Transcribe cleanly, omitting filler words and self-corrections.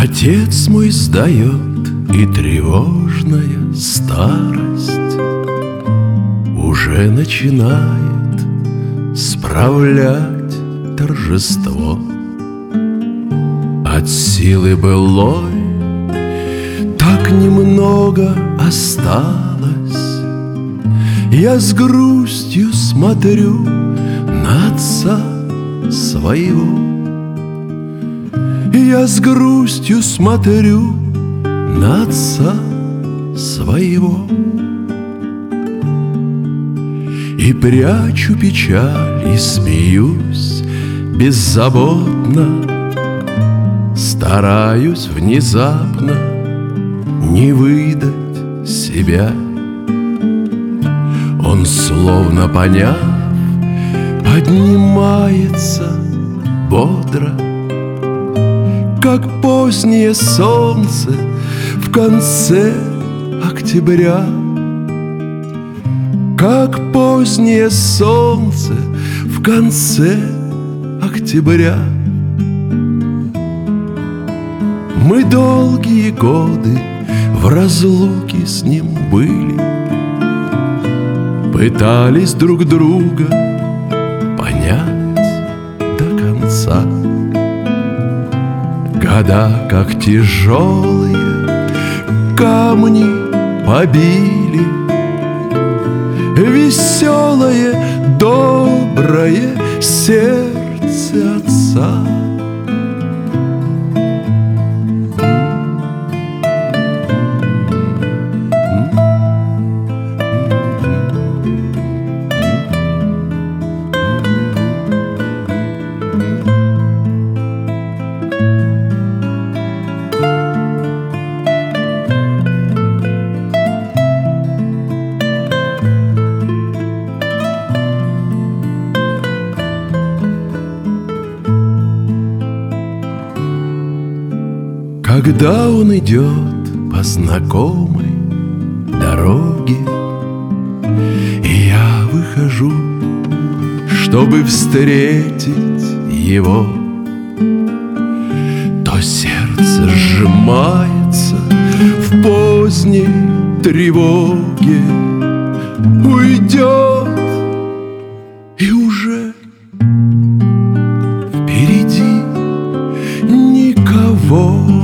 Отец мой сдает, и тревожная старость уже начинает справлять торжество. От силы былой так немного осталось. Я с грустью смотрю на отца своего. Я с грустью смотрю на отца своего и прячу печаль, и смеюсь беззаботно, стараюсь внезапно не выдать себя. Он, словно поняв, поднимается бодро, как позднее солнце в конце октября. Как позднее солнце в конце октября. Мы долгие годы в разлуке с ним были, пытались друг друга понять до конца. Года, как тяжелые камни, побили веселое, доброе сердце отца. Когда он идет по знакомой дороге, и я выхожу, чтобы встретить его, то сердце сжимается в поздней тревоге. Уйдет, и уже впереди никого